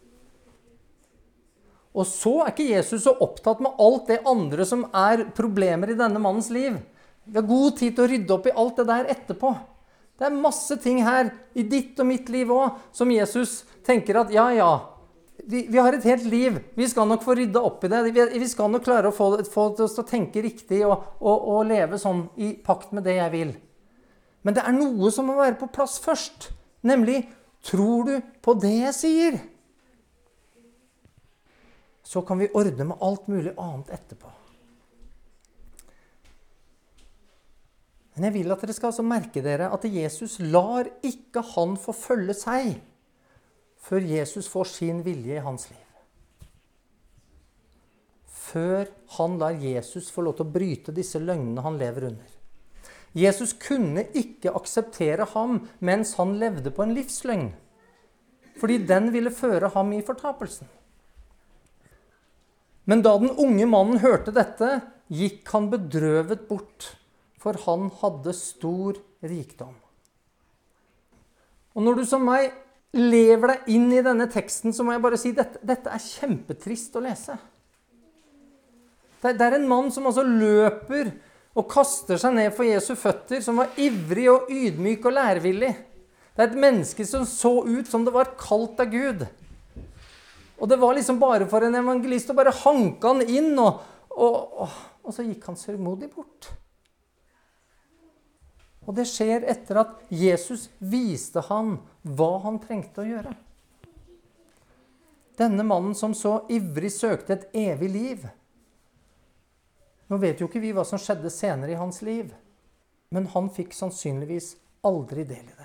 B: Og så er ikke Jesus så opptatt med alt det andre som er problemer i denne mannens liv. Vi har god tid til å rydde opp i alt det der etterpå. Det er masse ting her i ditt og mitt liv også, som Jesus tenker at ja, vi har et helt liv. Vi skal nok få rydda opp i det. Vi skal nok klare å få oss til å tenke riktig og leve sånn i pakt med det jeg vil. Men det er noe som må være på plass først. Nemlig, tror du på det jeg sier? Så kan vi ordne med alt mulig annet etterpå. Men jeg vil at dere skal altså merke dere at Jesus lar ikke han få følge seg før Jesus får sin vilje i hans liv. Før han lar Jesus få lov til å bryte disse løgnene han lever under. Jesus kunne ikke akseptere ham mens han levde på en livsløgn, fordi den ville føre ham i fortapelsen. Men da den unge mannen hørte dette, gikk han bedrøvet bort, for han hadde stor rikdom. Og når du som meg lever deg inn i denne teksten, så må jeg bare si dette er kjempetrist å lese. Det er en mann som altså løper og kaster seg ned for Jesu føtter, som var ivrig og ydmyk og lærvillig. Det er et menneske som så ut som det var kalt av Gud. Og det var liksom bare for en evangelist å bare hanke han inn, og så gikk han sørgmodig bort. Og det skjer etter at Jesus viste han hva han trengte å gjøre. Denne mannen som så ivrig søkte et evig liv. Nå vet jo ikke vi hva som skjedde senere i hans liv, men han fikk sannsynligvis aldri del i det.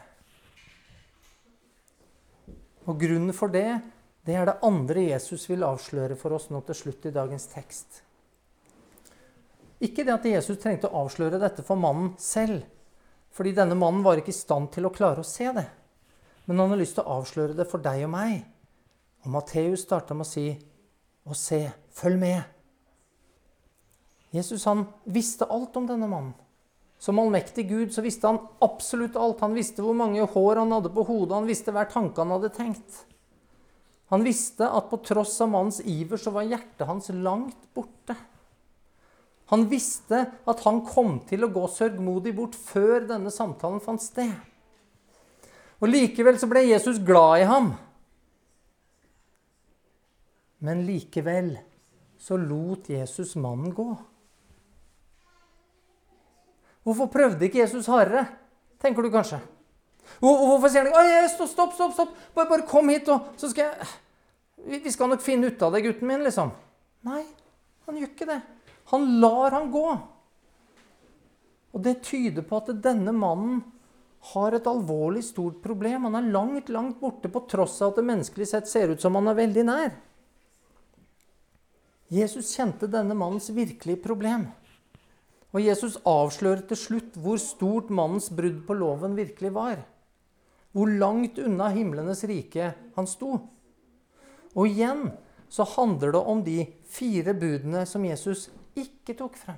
B: Og grunnen for det er det andre Jesus vil avsløre for oss nå til slutt i dagens tekst. Ikke det at Jesus trengte å avsløre dette for mannen selv, fordi denne mannen var ikke i stand til å klare å se det. Men han har lyst til å avsløre det for deg og meg. Og Matteus starter med å si, og se, følg med. Jesus han visste alt om denne mannen. Som allmektig Gud så visste han absolutt alt. Han visste hvor mange hår han hadde på hodet. Han visste hver tanke han hadde tenkt. Han visste at på tross av mannens iver så var hjertet hans langt borte. Han visste at han kom til å gå sørgmodig bort før denne samtalen fant sted. Og likevel så ble Jesus glad i ham. Men likevel så lot Jesus mannen gå. Hvorfor prøvde ikke Jesus hardere? Tenker du kanskje? Hvorfor sier han, stopp, bare kom hit, og så skal vi skal nok finne ut av det, gutten min, liksom. Nei, han gjør ikke det. Han lar han gå. Og det tyder på at denne mannen har et alvorlig stort problem. Han er langt, langt borte på tross av at det menneskelig sett ser ut som han er veldig nær. Jesus kjente denne mannens virkelige problem. Og Jesus avslører til slutt hvor stort mannens brudd på loven virkelig var. Hvor langt unna himlenes rike han sto. Og igjen så handler det om de 4 budene som Jesus ikke tok frem.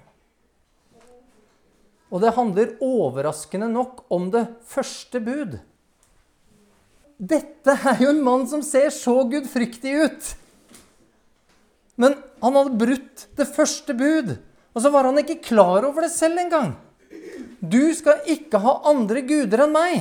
B: Og det handler overraskende nok om det første bud. Dette er jo en mann som ser så gudfryktig ut. Men han hadde brutt det første bud. Og så var han ikke klar over det selv engang. Du skal ikke ha andre guder enn meg.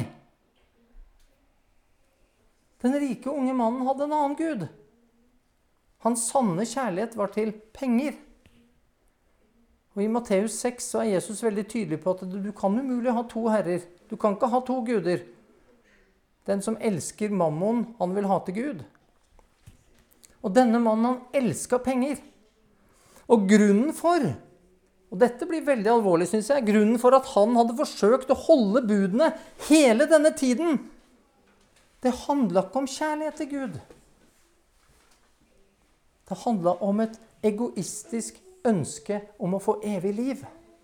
B: Den rike unge mannen hadde en annen gud. Hans sanne kjærlighet var til penger. Og i Matteus 6 så er Jesus veldig tydelig på at du kan umulig ha 2 herrer. Du kan ikke ha 2 guder. Den som elsker mammon, han vil hate Gud. Og denne mannen, han elsket penger. Og grunnen for, og dette blir veldig alvorlig, synes jeg, grunnen for at han hadde forsøkt å holde budene hele denne tiden, det handlet ikke om kjærlighet til Gud. Det handlet om et egoistisk ønske om å få evig liv.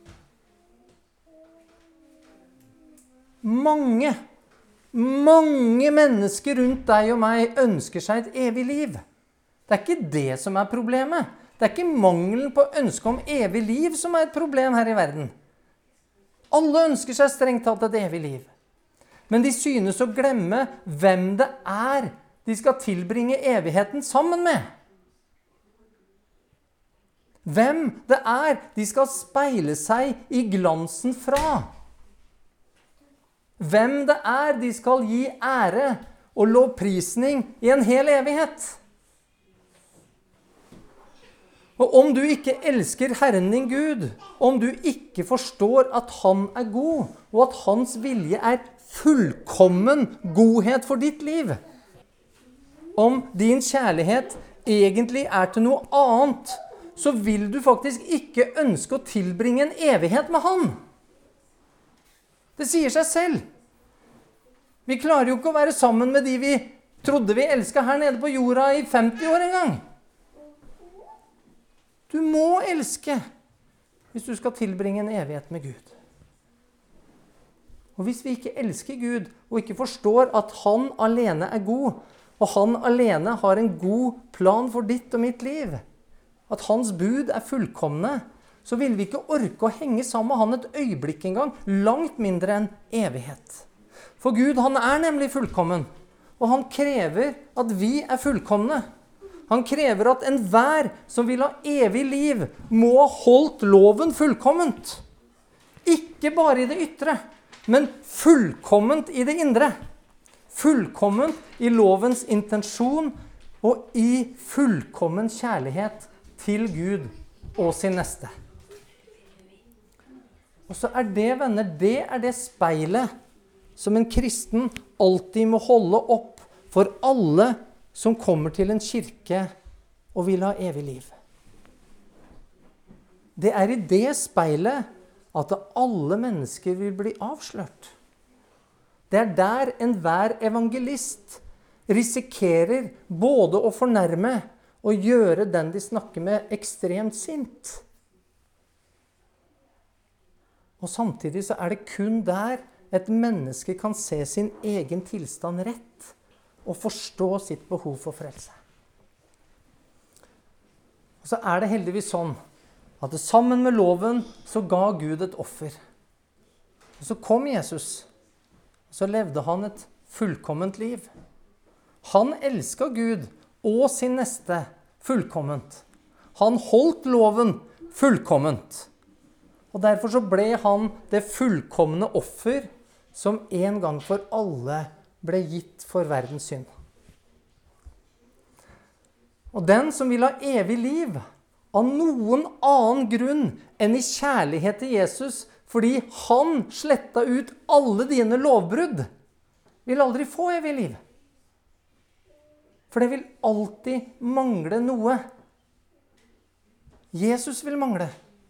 B: Mange mennesker rundt deg og meg ønsker seg et evig liv. Det er ikke det som er problemet. Det er ikke mangelen på ønske om evig liv som er et problem her i verden. Alle ønsker seg strengt tatt et evig liv. Men de synes å glemme hvem det er de skal tilbringe evigheten sammen med. Hvem det er de skal speile seg i glansen fra. Hvem det er de skal gi ære og lovprisning i en hel evighet. Og om du ikke elsker Herren din Gud, om du ikke forstår at han er god, og at hans vilje er fullkommen godhet for ditt liv, om din kjærlighet egentlig er til noe annet, så vil du faktisk ikke ønske å tilbringe en evighet med han. Det sier seg selv. Vi klarer jo ikke å være sammen med de vi trodde vi elsket her nede på jorda i 50 år en gang. Du må elske hvis du skal tilbringe en evighet med Gud. Og hvis vi ikke elsker Gud, og ikke forstår at han alene er god, og han alene har en god plan for ditt og mitt liv, at hans bud er fullkomne, så vil vi ikke orke å henge sammen med han et øyeblikk engang, langt mindre enn evighet. For Gud, han er nemlig fullkommen, og han krever at vi er fullkomne. Han krever at enhver som vil ha evig liv må ha holdt loven fullkomment. Ikke bare i det ytre, men fullkomment i det indre. Fullkomment i lovens intensjon og i fullkommen kjærlighet til Gud og sin neste. Og så er det, venner, det er det speilet som en kristen alltid må holde opp for alle som kommer til en kirke og vil ha evig liv. Det er i det speilet at alle mennesker vil bli avslørt. Det er der enhver evangelist risikerer både å fornærme og gjøre den de snakker med ekstremt sint. Og samtidig så er det kun der et menneske kan se sin egen tilstand rett og forstå sitt behov for frelse. Og så det heldigvis sånn at sammen med loven så ga Gud et offer. Og så kom Jesus, og så levde han et fullkomment liv. Han elsket Gud og sin neste fullkomment. Han holdt loven fullkomment. Og derfor så ble han det fullkomne offer som en gang for alle ble gitt for verdens synd. Og den som vil ha evig liv, av noen annen grunn enn i kjærlighet til Jesus, fordi han sletta ut alle dine lovbrudd, vil aldri få evig liv. For det vil alltid mangle noe. Jesus vil mangle.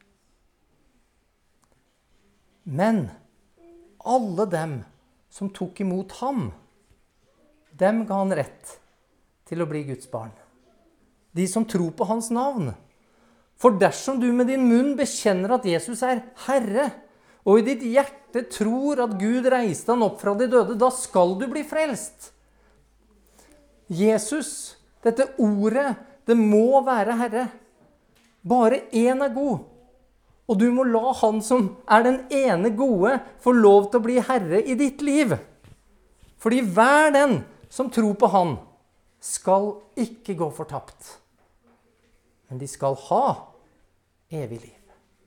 B: Men alle dem som tok imot ham, dem ga han rett til å bli Guds barn. De som tror på hans navn. For dersom du med din munn bekjenner at Jesus er Herre, og i ditt hjerte tror at Gud reiste han opp fra de døde, da skal du bli frelst. Jesus, dette ordet, det må være Herre. Bare én er god. Og du må la han som er den ene gode få lov til å bli Herre i ditt liv. Fordi hver den som tror på han skal ikke gå fortapt. Men de skal ha evig liv.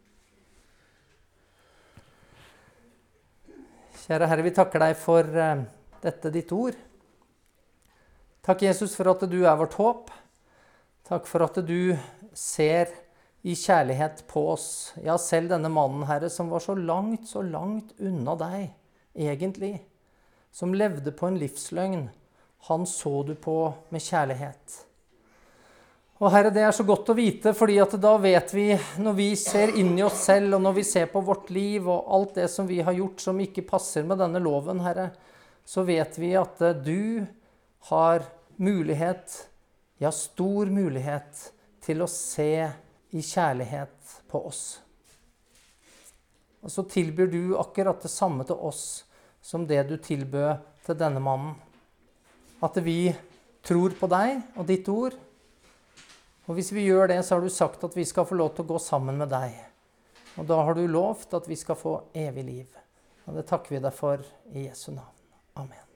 B: Kjære Herre, vi takker deg for dette ditt ord. Takk, Jesus, for at du er vårt håp. Takk for at du ser i kjærlighet på oss. Ja, selv denne mannen, Herre, som var så langt unna deg, egentlig. Som levde på en livsløgn. Han så du på med kjærlighet. Og Herre, det er så godt å vite, fordi at da vet vi, når vi ser inn i oss selv, og når vi ser på vårt liv, og alt det som vi har gjort som ikke passer med denne loven, Herre, så vet vi at du har mulighet, ja, stor mulighet, til å se i kjærlighet på oss. Og så tilbyr du akkurat det samme til oss, som det du tilbød til denne mannen. At vi tror på deg og ditt ord. Og hvis vi gjør det, så har du sagt at vi skal få lov til å gå sammen med deg. Og da har du lovt at vi skal få evig liv. Og det takker vi deg for i Jesu navn. Amen.